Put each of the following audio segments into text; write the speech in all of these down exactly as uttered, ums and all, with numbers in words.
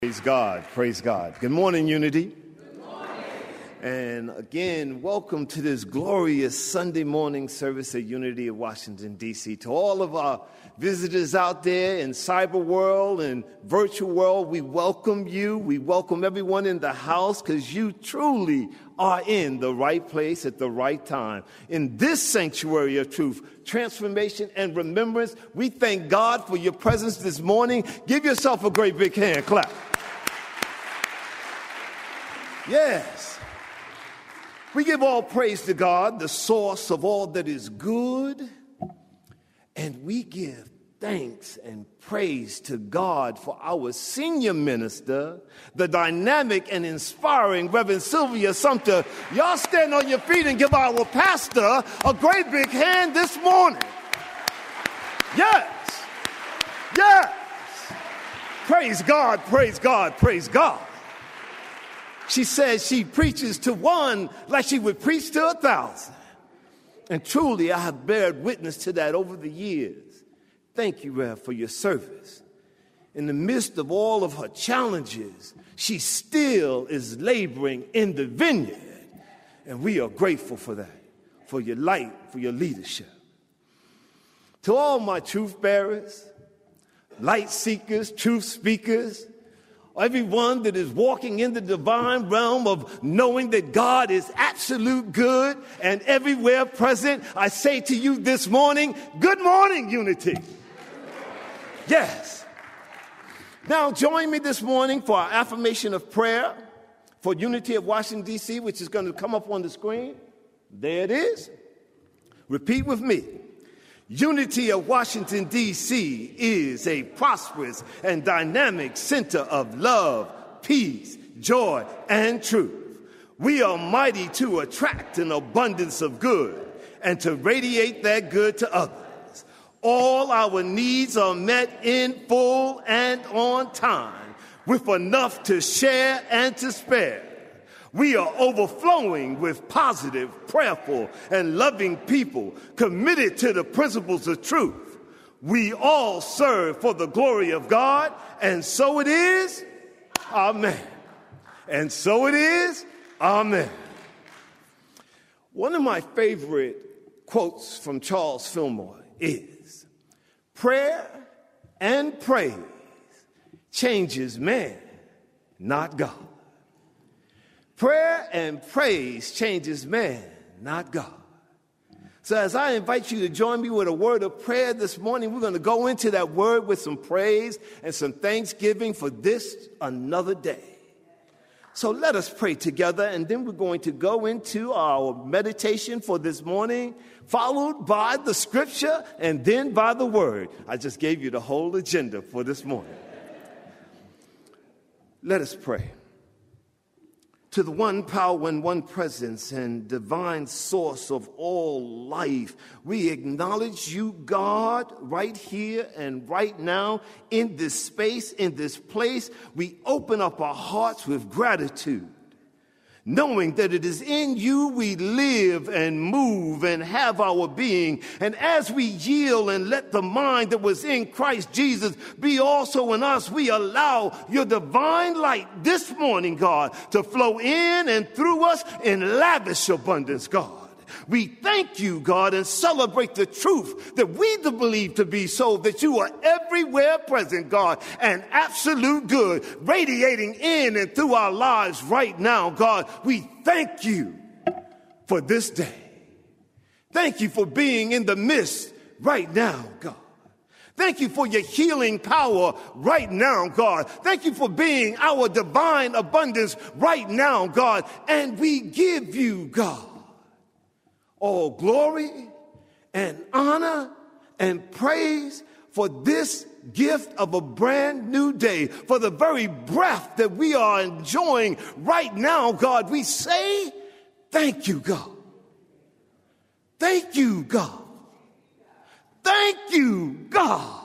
Praise God, praise God. Good morning, Unity. Good morning. And again, welcome to this glorious Sunday morning service at Unity of Washington, D C To all of our visitors out there in cyber world and virtual world, we welcome you. We welcome everyone in the house because you truly are in the right place at the right time. In this sanctuary of truth, transformation, and remembrance, we thank God for your presence this morning. Give yourself a great big hand clap. Yes. We give all praise to God, the source of all that is good, and we give thanks and praise to God for our senior minister, the dynamic and inspiring Reverend Sylvia Sumter. Y'all stand on your feet and give our pastor a great big hand this morning. Yes. Yes. Praise God, praise God, praise God. She says she preaches to one like she would preach to a thousand. And truly, I have bared witness to that over the years. Thank you, Rev, for your service. In the midst of all of her challenges, she still is laboring in the vineyard. And we are grateful for that, for your light, for your leadership. To all my truth bearers, light seekers, truth speakers, everyone that is walking in the divine realm of knowing that God is absolute good and everywhere present, I say to you this morning, good morning, Unity. Yes. Now join me this morning for our affirmation of prayer for Unity of Washington, D C, which is going to come up on the screen. There it is. Repeat with me. Unity of Washington, D C is a prosperous and dynamic center of love, peace, joy, and truth. We are mighty to attract an abundance of good and to radiate that good to others. All our needs are met in full and on time, with enough to share and to spare. We are overflowing with positive, prayerful, and loving people committed to the principles of truth. We all serve for the glory of God, and so it is, amen. And so it is, amen. One of my favorite quotes from Charles Fillmore is, prayer and praise changes man, not God. Prayer and praise changes man, not God. So as I invite you to join me with a word of prayer this morning, we're going to go into that word with some praise and some thanksgiving for this another day. So let us pray together, and then we're going to go into our meditation for this morning, followed by the scripture and then by the word. I just gave you the whole agenda for this morning. Let us pray. To the one power and one presence and divine source of all life, we acknowledge you, God, right here and right now in this space, in this place. We open up our hearts with gratitude, knowing that it is in you we live and move and have our being. And as we yield and let the mind that was in Christ Jesus be also in us, we allow your divine light this morning, God, to flow in and through us in lavish abundance, God. We thank you, God, and celebrate the truth that we believe to be so, that you are everywhere present, God, and absolute good, radiating in and through our lives right now, God. We thank you for this day. Thank you for being in the midst right now, God. Thank you for your healing power right now, God. Thank you for being our divine abundance right now, God. And we give you, God, all glory and honor and praise for this gift of a brand new day, for the very breath that we are enjoying right now, God. We say, thank you, God. Thank you, God. Thank you, God.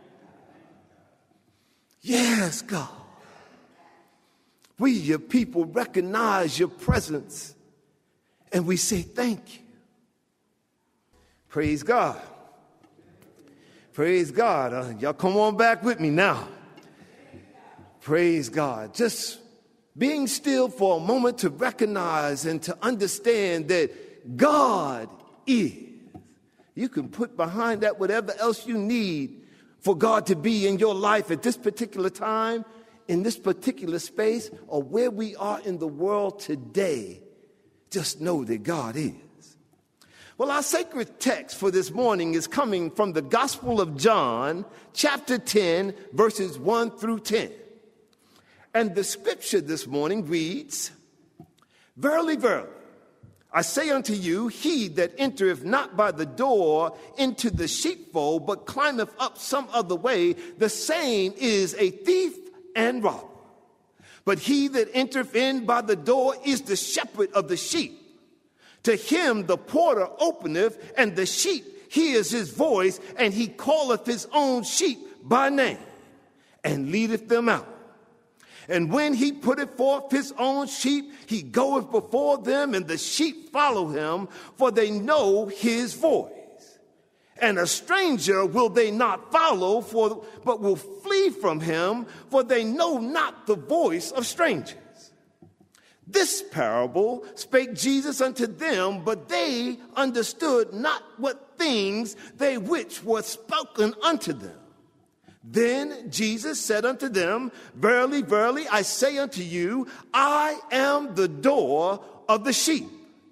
Yes, God. We, your people, recognize your presence, and we say thank you. Praise God. Praise God. Uh, y'all come on back with me now. Praise God. Just being still for a moment to recognize and to understand that God is. You can put behind that whatever else you need for God to be in your life at this particular time, in this particular space, or where we are in the world today. Just know that God is. Well, our sacred text for this morning is coming from the Gospel of John, chapter ten, verses one through ten. And the scripture this morning reads, Verily, verily, I say unto you, he that entereth not by the door into the sheepfold, but climbeth up some other way, the same is a thief and robber. But he that entereth in by the door is the shepherd of the sheep. To him the porter openeth, and the sheep hears his voice, and he calleth his own sheep by name, and leadeth them out. And when he putteth forth his own sheep, he goeth before them, and the sheep follow him, for they know his voice. And a stranger will they not follow, for but will flee from him, for they know not the voice of strangers. This parable spake Jesus unto them, but they understood not what things they which were spoken unto them. Then Jesus said unto them, Verily, verily, I say unto you, I am the door of the sheep.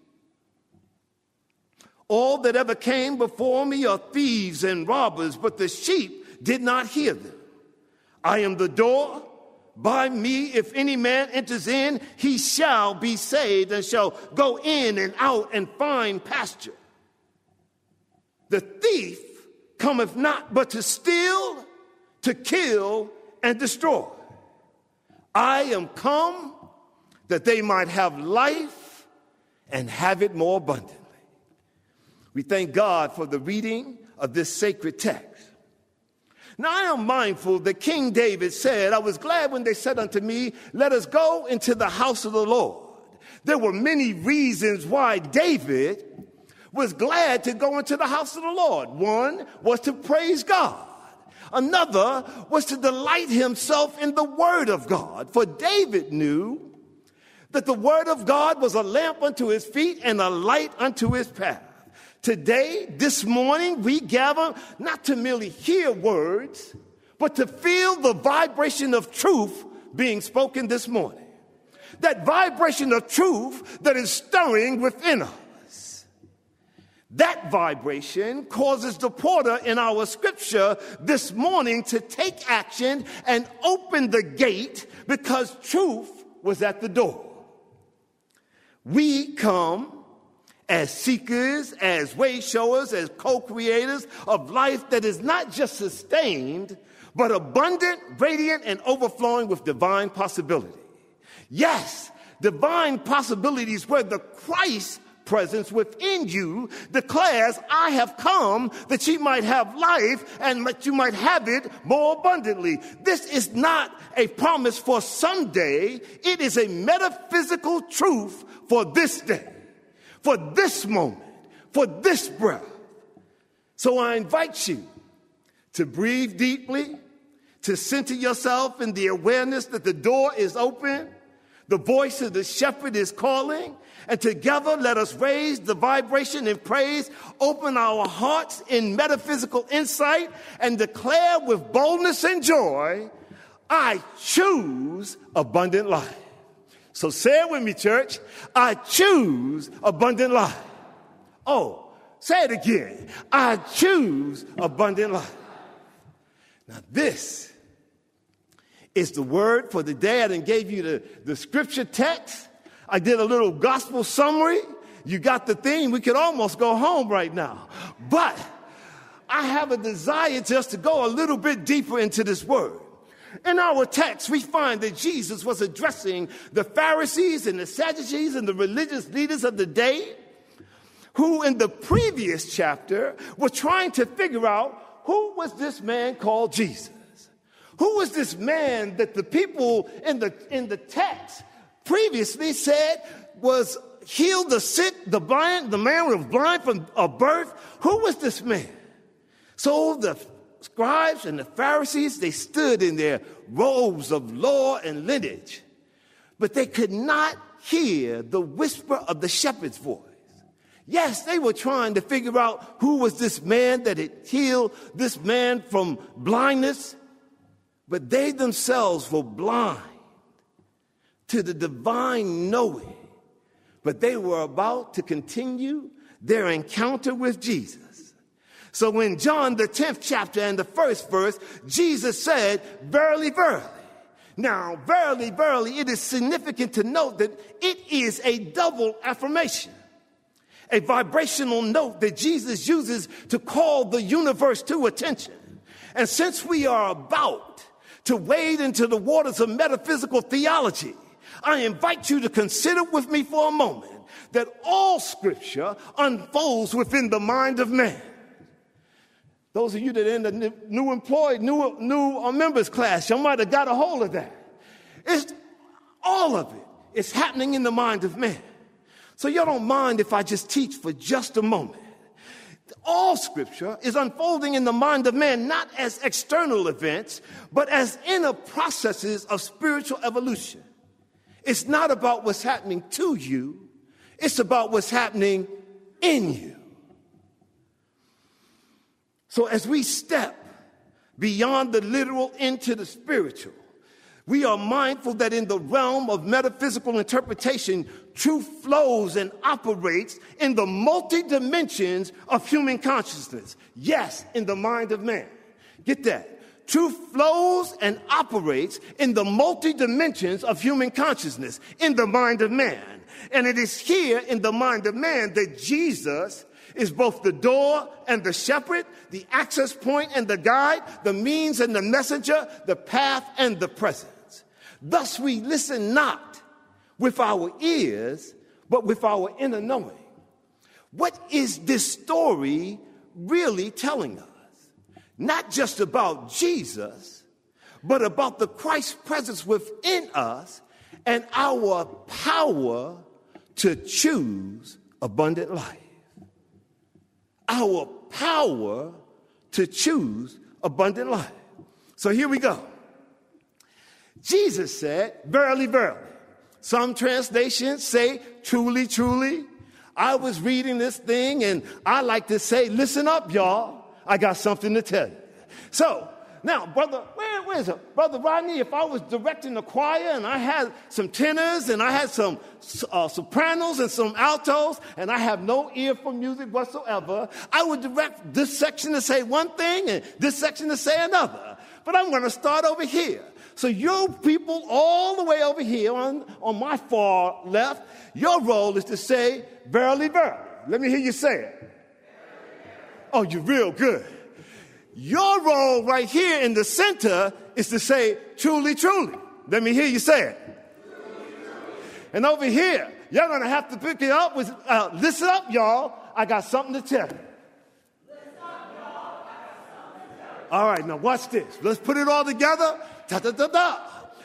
All that ever came before me are thieves and robbers, but the sheep did not hear them. I am the door. By me, if any man enters in, he shall be saved, and shall go in and out and find pasture. The thief cometh not but to steal, to kill, and destroy. I am come that they might have life and have it more abundantly. We thank God for the reading of this sacred text. Now I am mindful that King David said, I was glad when they said unto me, let us go into the house of the Lord. There were many reasons why David was glad to go into the house of the Lord. One was to praise God. Another was to delight himself in the word of God. For David knew that the word of God was a lamp unto his feet and a light unto his path. Today, this morning, we gather not to merely hear words, but to feel the vibration of truth being spoken this morning. That vibration of truth that is stirring within us. That vibration causes the porter in our scripture this morning to take action and open the gate because truth was at the door. We come as seekers, as way showers, as co-creators of life that is not just sustained, but abundant, radiant, and overflowing with divine possibility. Yes, divine possibilities where the Christ presence within you declares, I have come that ye might have life and that you might have it more abundantly. This is not a promise for someday. It is a metaphysical truth for this day, for this moment, for this breath. So I invite you to breathe deeply, to center yourself in the awareness that the door is open, the voice of the shepherd is calling, and together let us raise the vibration in praise, open our hearts in metaphysical insight, and declare with boldness and joy, I choose abundant life. So say it with me, church. I choose abundant life. Oh, say it again. I choose abundant life. Now this is the word for the day. I done gave you the, the scripture text. I did a little gospel summary. You got the theme. We could almost go home right now. But I have a desire just to go a little bit deeper into this word. In our text, we find that Jesus was addressing the Pharisees and the Sadducees and the religious leaders of the day who in the previous chapter were trying to figure out who was this man called Jesus. Who was this man that the people in the, in the text previously said was healed the sick, the blind, the man was blind from a birth? Who was this man? So the scribes and the Pharisees, they stood in their robes of law and lineage, but they could not hear the whisper of the shepherd's voice. Yes, they were trying to figure out who was this man that had healed this man from blindness, but they themselves were blind to the divine knowing. But they were about to continue their encounter with Jesus. So in John, the tenth chapter and the first verse, Jesus said, "Verily, verily." Now, verily, verily, it is significant to note that it is a double affirmation, a vibrational note that Jesus uses to call the universe to attention. And since we are about to wade into the waters of metaphysical theology, I invite you to consider with me for a moment that all scripture unfolds within the mind of man. Those of you that are in the new employed, new, new members class, you might have got a hold of that. It's all of it. It's happening in the mind of man. So you don't mind if I just teach for just a moment. All scripture is unfolding in the mind of man, not as external events, but as inner processes of spiritual evolution. It's not about what's happening to you. It's about what's happening in you. So as we step beyond the literal into the spiritual, we are mindful that in the realm of metaphysical interpretation, truth flows and operates in the multi-dimensions of human consciousness. Yes, in the mind of man. Get that. Truth flows and operates in the multi-dimensions of human consciousness, in the mind of man. And it is here in the mind of man that Jesus is both the door and the shepherd, the access point and the guide, the means and the messenger, the path and the presence. Thus we listen not with our ears, but with our inner knowing. What is this story really telling us? Not just about Jesus, but about the Christ presence within us and our power to choose abundant life. Our power to choose abundant life. So here we go. Jesus said, "Verily, verily." Some translations say, "Truly, truly." I was reading this thing and I like to say, "Listen up, y'all. I got something to tell you." So now, brother, where, where is it? Brother Rodney, if I was directing the choir and I had some tenors and I had some uh, sopranos and some altos and I have no ear for music whatsoever, I would direct this section to say one thing and this section to say another. But I'm going to start over here. So you people all the way over here on, on my far left, your role is to say, "Verily, verily." Let me hear you say it. Oh, you're real good. Your role right here in the center is to say, "Truly, truly." Let me hear you say it. And over here, you're going to have to pick it up with, uh, "Listen up, y'all. I got something to tell you." All right, now watch this. Let's put it all together. Da, da, da, da.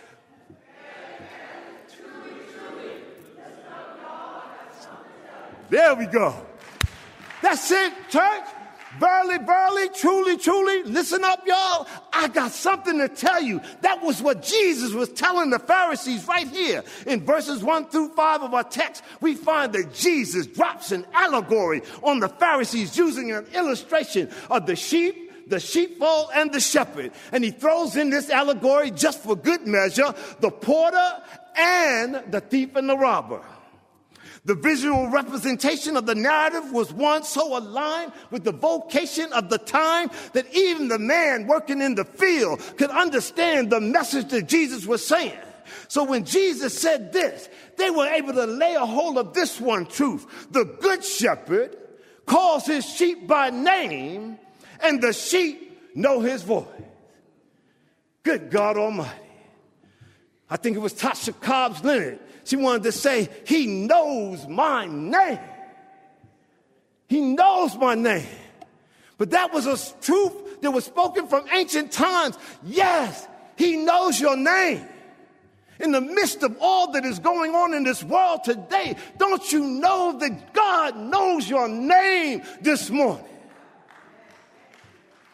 There we go. That's it, church. Verily, verily, truly, truly, listen up, y'all. I got something to tell you. That was what Jesus was telling the Pharisees right here. In verses one through five of our text, we find that Jesus drops an allegory on the Pharisees using an illustration of the sheep, the sheepfold, and the shepherd. And he throws in this allegory just for good measure, the porter and the thief and the robber. The visual representation of the narrative was one so aligned with the vocation of the time that even the man working in the field could understand the message that Jesus was saying. So when Jesus said this, they were able to lay a hold of this one truth. The good shepherd calls his sheep by name, and the sheep know his voice. Good God Almighty. I think it was Tasha Cobbs Leonard. She wanted to say, "He knows my name." He knows my name. But that was a truth that was spoken from ancient times. Yes, he knows your name. In the midst of all that is going on in this world today, don't you know that God knows your name this morning?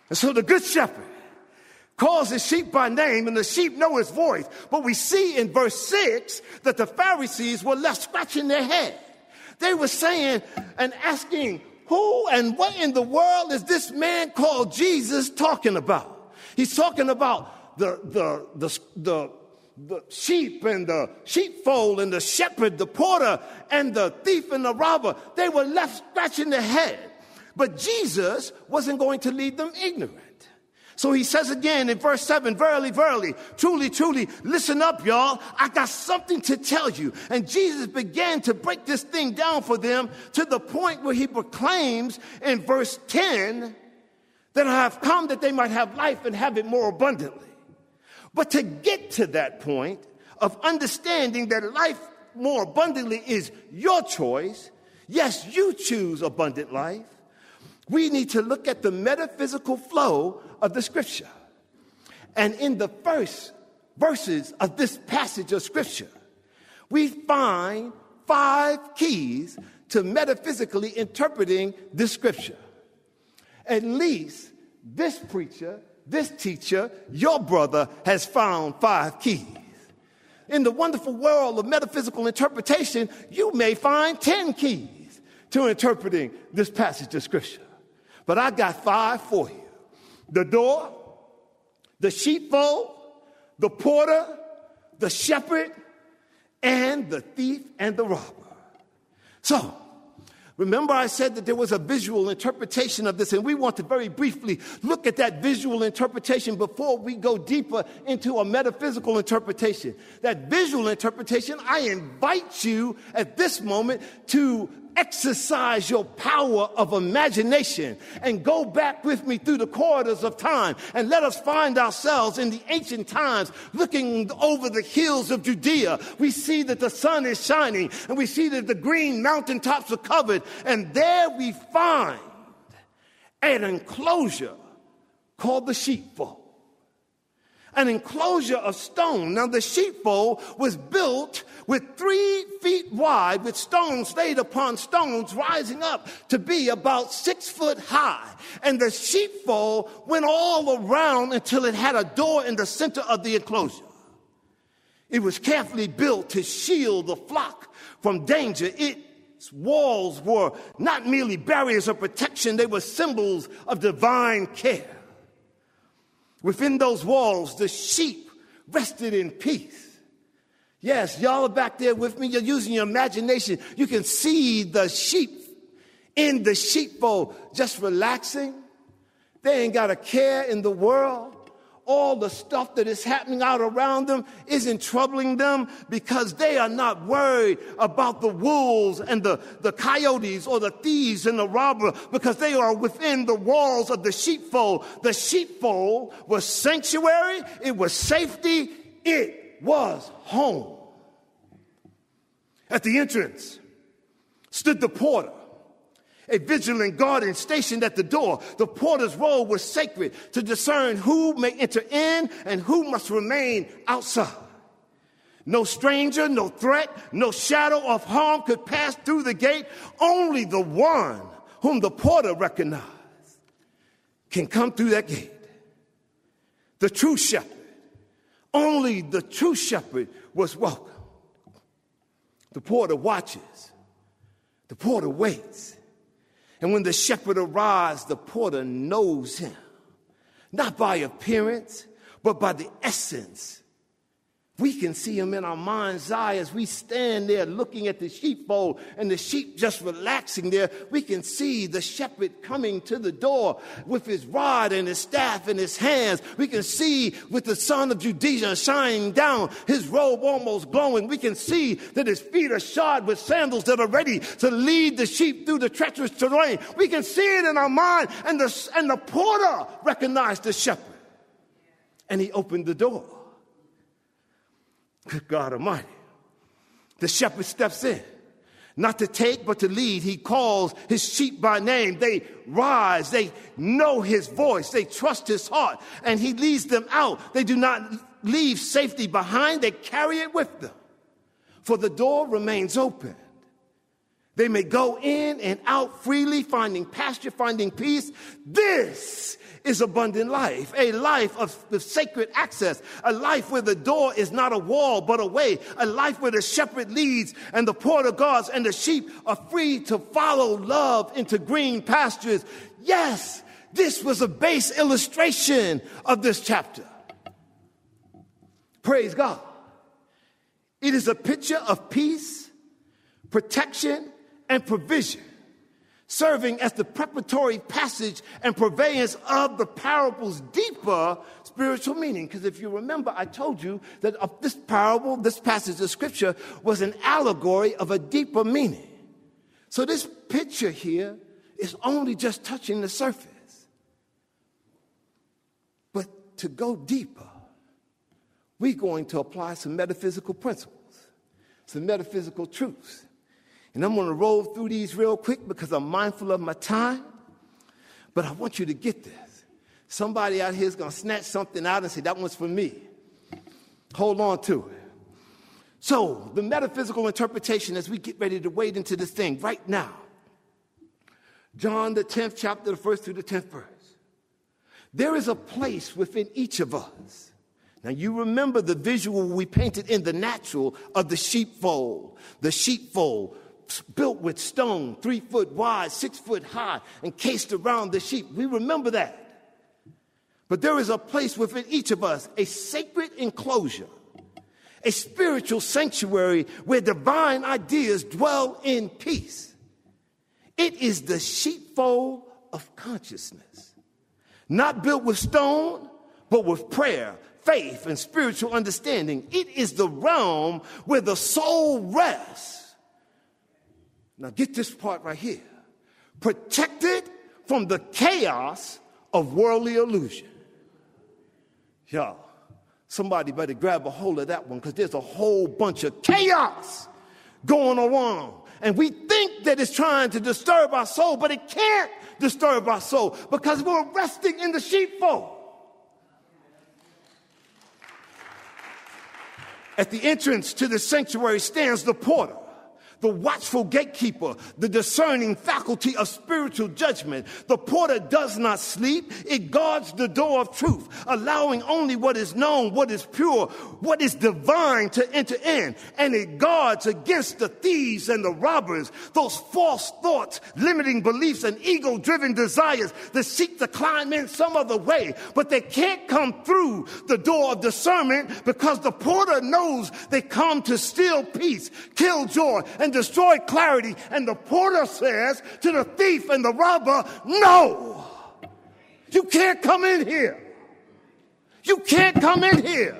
And so the good shepherd calls his sheep by name, and the sheep know his voice. But we see in verse six that the Pharisees were left scratching their head. They were saying and asking, who and what in the world is this man called Jesus talking about? He's talking about the, the, the, the, the sheep and the sheepfold and the shepherd, the porter and the thief and the robber. They were left scratching their head. But Jesus wasn't going to leave them ignorant. So he says again in verse seven, verily, verily, truly, truly, listen up, y'all. I got something to tell you. And Jesus began to break this thing down for them to the point where he proclaims in verse ten that I have come that they might have life and have it more abundantly. But to get to that point of understanding that life more abundantly is your choice, yes, you choose abundant life, we need to look at the metaphysical flow of the scripture. And in the first verses of this passage of scripture, we find five keys to metaphysically interpreting this scripture. At least this preacher, this teacher, your brother has found five keys. In the wonderful world of metaphysical interpretation, you may find ten keys to interpreting this passage of scripture. But I got five for you. The door, the sheepfold, the porter, the shepherd, and the thief and the robber. So, remember I said that there was a visual interpretation of this, and we want to very briefly look at that visual interpretation before we go deeper into a metaphysical interpretation. That visual interpretation, I invite you at this moment to exercise your power of imagination and go back with me through the corridors of time and let us find ourselves in the ancient times looking over the hills of Judea. We see that the sun is shining and we see that the green mountaintops are covered, and there we find an enclosure called the sheepfold. An enclosure of stone. Now the sheepfold was built with three feet wide, with stones laid upon stones rising up to be about six foot high. And the sheepfold went all around until it had a door in the center of the enclosure. It was carefully built to shield the flock from danger. Its walls were not merely barriers of protection, they were symbols of divine care. Within those walls, the sheep rested in peace. Yes, y'all are back there with me. You're using your imagination. You can see the sheep in the sheepfold just relaxing. They ain't got a care in the world. All the stuff that is happening out around them isn't troubling them because they are not worried about the wolves and the, the coyotes or the thieves and the robber, because they are within the walls of the sheepfold. The sheepfold was sanctuary. It was safety. It was home. At the entrance stood the porter, a vigilant guardian stationed at the door. The porter's role was sacred to discern who may enter in and who must remain outside. No stranger, no threat, no shadow of harm could pass through the gate. Only the one whom the porter recognized can come through that gate. The true shepherd. Only the true shepherd was welcome. The porter watches. The porter waits. And when the shepherd arrives, the porter knows him, not by appearance, but by the essence. We can see him in our mind's eye as we stand there looking at the sheepfold and the sheep just relaxing there. We can see the shepherd coming to the door with his rod and his staff in his hands. We can see with the sun of Judea shining down, his robe almost glowing. We can see that his feet are shod with sandals that are ready to lead the sheep through the treacherous terrain. We can see it in our mind, and the, and the porter recognized the shepherd. And he opened the door. Good God Almighty. The shepherd steps in, not to take, but to lead. He calls his sheep by name. They rise. They know his voice. They trust his heart, and he leads them out. They do not leave safety behind. They carry it with them, for the door remains open. They may go in and out freely, finding pasture, finding peace. This is abundant life, a life of, of sacred access, a life where the door is not a wall but a way, a life where the shepherd leads and the porter guards and the sheep are free to follow love into green pastures. Yes, this was a base illustration of this chapter. Praise God. It is a picture of peace, protection, and provision, serving as the preparatory passage and purveyance of the parable's deeper spiritual meaning. Because if you remember, I told you that of this parable, this passage of scripture was an allegory of a deeper meaning. So this picture here is only just touching the surface. But to go deeper, we're going to apply some metaphysical principles, some metaphysical truths. And I'm going to roll through these real quick because I'm mindful of my time. But I want you to get this. Somebody out here is going to snatch something out and say, that one's for me. Hold on to it. So the metaphysical interpretation as we get ready to wade into this thing right now. John, the tenth chapter, the first through the tenth verse. There is a place within each of us. Now, you remember the visual we painted in the natural of the sheepfold. The sheepfold built with stone, three foot wide, six foot high, encased around the sheep. We remember that. But there is a place within each of us, a sacred enclosure, a spiritual sanctuary where divine ideas dwell in peace. It is the sheepfold of consciousness, not built with stone, but with prayer, faith, and spiritual understanding. It is the realm where the soul rests. Now get this part right here. Protected from the chaos of worldly illusion. Y'all, somebody better grab a hold of that one because there's a whole bunch of chaos going on. And we think that it's trying to disturb our soul, but it can't disturb our soul because we're resting in the sheepfold. At the entrance to the sanctuary stands the porter, the watchful gatekeeper, the discerning faculty of spiritual judgment. The porter does not sleep. It guards the door of truth, allowing only what is known, what is pure, what is divine to enter in. And it guards against the thieves and the robbers, those false thoughts, limiting beliefs, and ego-driven desires that seek to climb in some other way. But they can't come through the door of discernment because the porter knows they come to steal peace, kill joy, and destroy clarity. And the porter says to the thief and the robber, no, you can't come in here. You can't come in here.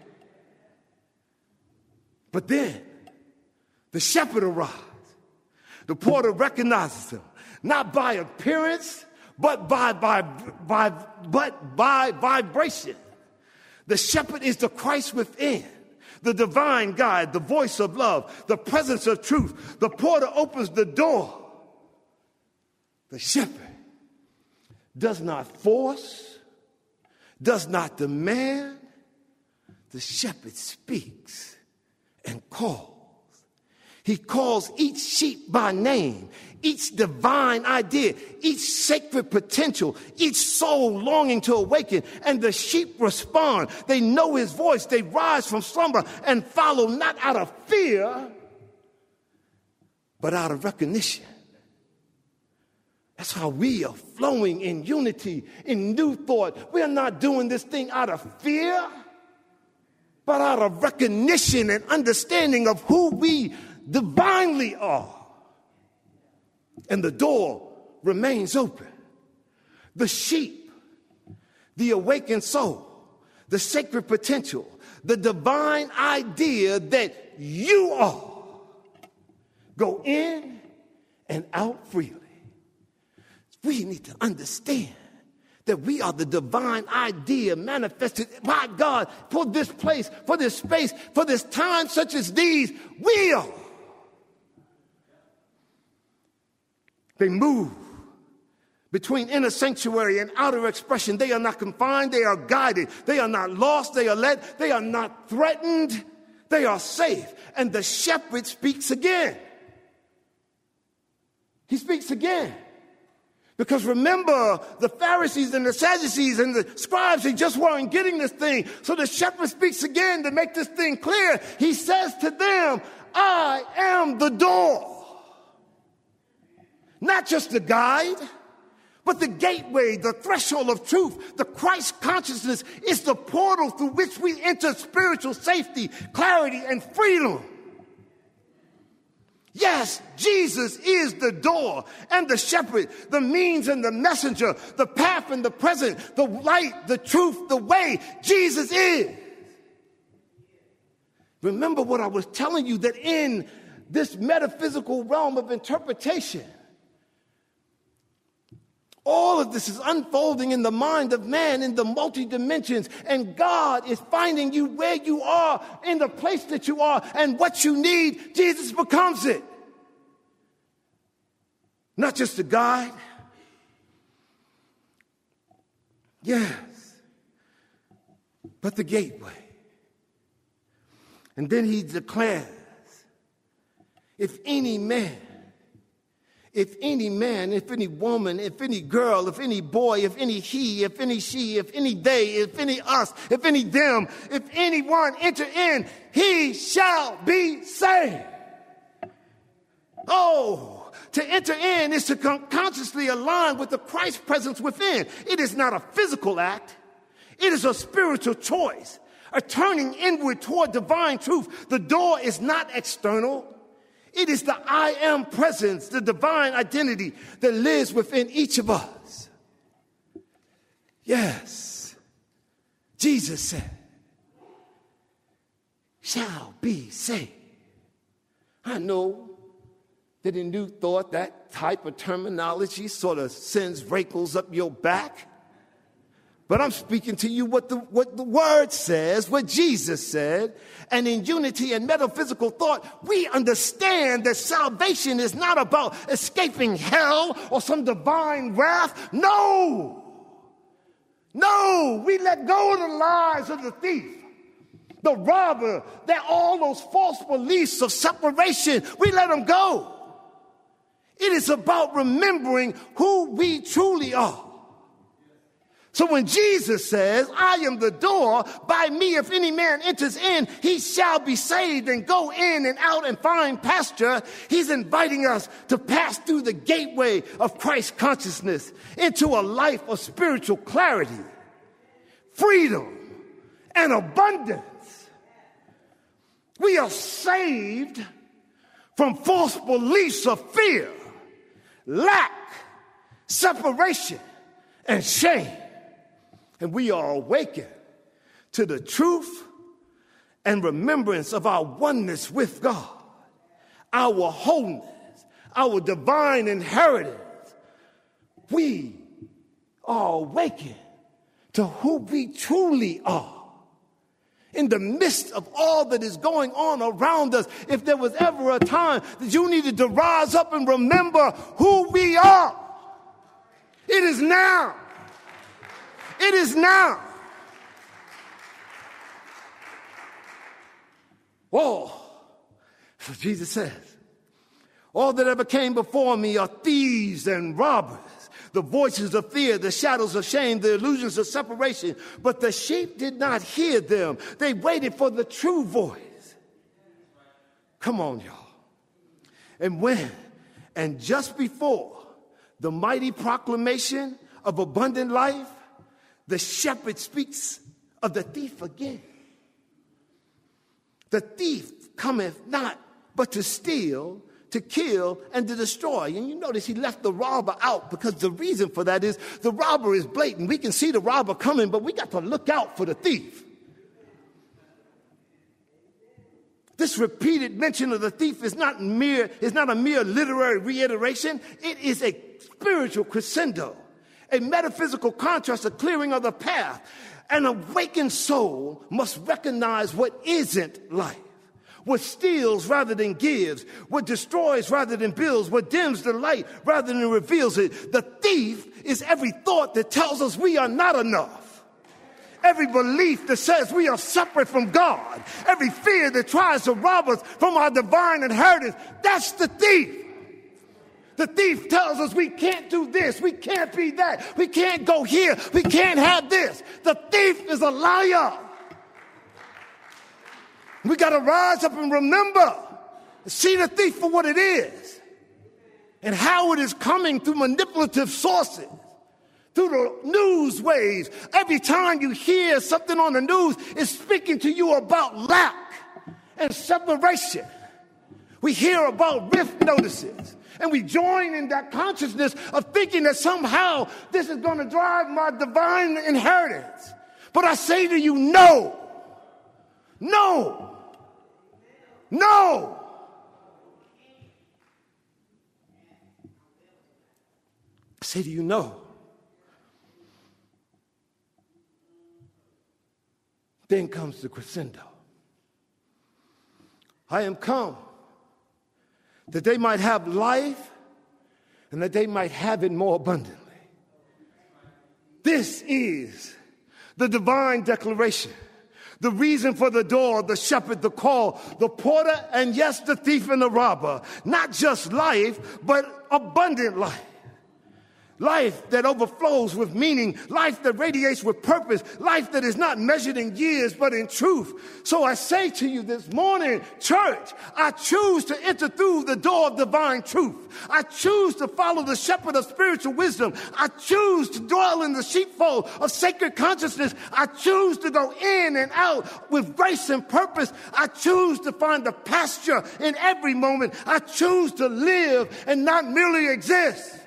But then the shepherd arrives. The porter recognizes him, not by appearance, but by, by, by, but by vibration. The shepherd is the Christ within, the divine guide, the voice of love, the presence of truth. The porter opens the door. The shepherd does not force, does not demand. The shepherd speaks and calls. He calls each sheep by name, each divine idea, each sacred potential, each soul longing to awaken. And the sheep respond. They know his voice. They rise from slumber and follow, not out of fear, but out of recognition. That's how we are flowing in unity, in new thought. We are not doing this thing out of fear, but out of recognition and understanding of who we divinely are. And the door remains open. The sheep, the awakened soul, the sacred potential, the divine idea that you are, go in and out freely. We need to understand that we are the divine idea manifested by God for this place, for this space, for this time such as these. We are. They move between inner sanctuary and outer expression. They are not confined. They are guided. They are not lost. They are led. They are not threatened. They are safe. And the shepherd speaks again. He speaks again. Because remember, the Pharisees and the Sadducees and the scribes, they just weren't getting this thing. So the shepherd speaks again to make this thing clear. He says to them, I am the door. Not just the guide, but the gateway, the threshold of truth. The Christ consciousness is the portal through which we enter spiritual safety, clarity, and freedom. Yes, Jesus is the door and the shepherd, the means and the messenger, the path and the present, the light, the truth, the way. Jesus is. Remember what I was telling you, that in this metaphysical realm of interpretation, all of this is unfolding in the mind of man in the multi-dimensions, and God is finding you where you are, in the place that you are, and what you need, Jesus becomes it. Not just a guide. Yes. But the gateway. And then he declares, if any man, if any man, if any woman, if any girl, if any boy, if any he, if any she, if any they, if any us, if any them, if anyone enter in, he shall be saved. Oh, to enter in is to con- consciously align with the Christ presence within. It is not a physical act. It is a spiritual choice, a turning inward toward divine truth. The door is not external. It is the I am presence, the divine identity that lives within each of us. Yes, Jesus said, shall be saved. I know that in New Thought, that type of terminology sort of sends wrinkles up your back. But I'm speaking to you what the, what the word says, what Jesus said. And in unity and metaphysical thought, we understand that salvation is not about escaping hell or some divine wrath. No. No, we let go of the lies of the thief, the robber, that all those false beliefs of separation, we let them go. It is about remembering who we truly are. So when Jesus says, I am the door, by me if any man enters in, he shall be saved and go in and out and find pasture, he's inviting us to pass through the gateway of Christ consciousness into a life of spiritual clarity, freedom, and abundance. We are saved from false beliefs of fear, lack, separation, and shame. And we are awakened to the truth and remembrance of our oneness with God, our wholeness, our divine inheritance. We are awakened to who we truly are. In the midst of all that is going on around us, if there was ever a time that you needed to rise up and remember who we are, it is now. It is now. Whoa. So Jesus says, all that ever came before me are thieves and robbers, the voices of fear, the shadows of shame, the illusions of separation. But the sheep did not hear them. They waited for the true voice. Come on, y'all. And when, and just before the mighty proclamation of abundant life, the shepherd speaks of the thief again. The thief cometh not but to steal, to kill, and to destroy. And you notice he left the robber out, because the reason for that is the robber is blatant. We can see the robber coming, but we got to look out for the thief. This repeated mention of the thief is not mere, is not a mere literary reiteration. It is a spiritual crescendo, a metaphysical contrast, a clearing of the path. An awakened soul must recognize what isn't life, what steals rather than gives, what destroys rather than builds, what dims the light rather than reveals it. The thief is every thought that tells us we are not enough, every belief that says we are separate from God, every fear that tries to rob us from our divine inheritance. That's the thief. The thief tells us we can't do this, we can't be that, we can't go here, we can't have this. The thief is a liar. We got to rise up and remember, see the thief for what it is and how it is coming through manipulative sources, through the news waves. Every time you hear something on the news, it's speaking to you about lack and separation. We hear about rift notices, and we join in that consciousness of thinking that somehow this is going to drive my divine inheritance. But I say to you, no, no, no. I say to you, no. Then comes the crescendo. I am come that they might have life and that they might have it more abundantly. This is the divine declaration, the reason for the door, the shepherd, the call, the porter, and yes, the thief and the robber. Not just life, but abundant life. Life that overflows with meaning, life that radiates with purpose, life that is not measured in years but in truth. So I say to you this morning, church, I choose to enter through the door of divine truth. I choose to follow the shepherd of spiritual wisdom. I choose to dwell in the sheepfold of sacred consciousness. I choose to go in and out with grace and purpose. I choose to find the pasture in every moment. I choose to live and not merely exist.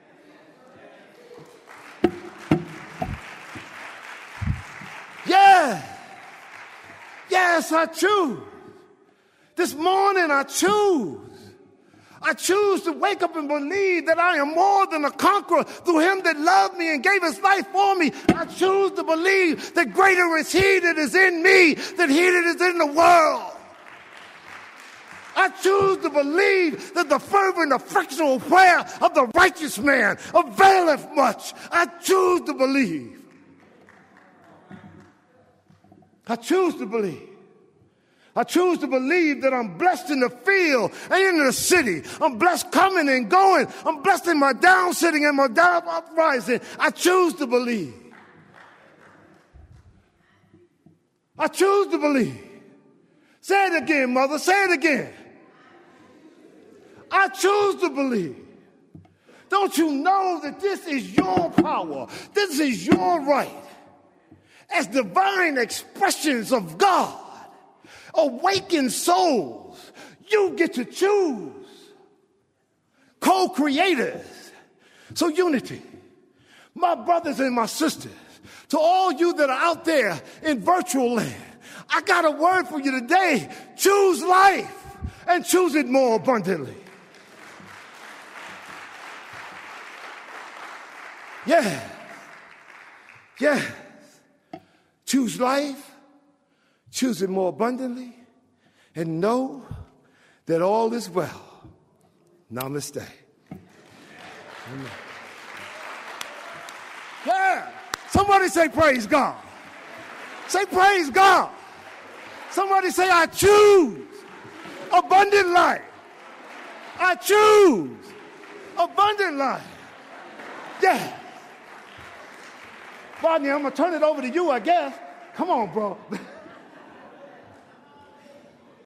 Yeah. Yes, I choose. This morning I choose. I choose to wake up and believe that I am more than a conqueror through him that loved me and gave his life for me. I choose to believe that greater is he that is in me than he that is in the world. I choose to believe that the fervent, effectual prayer of the righteous man availeth much. I choose to believe. I choose to believe. I choose to believe that I'm blessed in the field and in the city. I'm blessed coming and going. I'm blessed in my down sitting and my down uprising. I choose to believe. I choose to believe. Say it again, mother. Say it again. I choose to believe. Don't you know that this is your power? This is your right. As divine expressions of God, awakened souls, you get to choose. Co-creators. So unity. My brothers and my sisters, to all you that are out there in virtual land, I got a word for you today. Choose life and choose it more abundantly. Yeah. Yeah. Choose life, choose it more abundantly, and know that all is well. Namaste. Amen. Yeah. Somebody say praise God. Say praise God. Somebody say I choose abundant life. I choose abundant life. Yeah. Rodney, I'm going to turn it over to you, I guess. Come on, bro.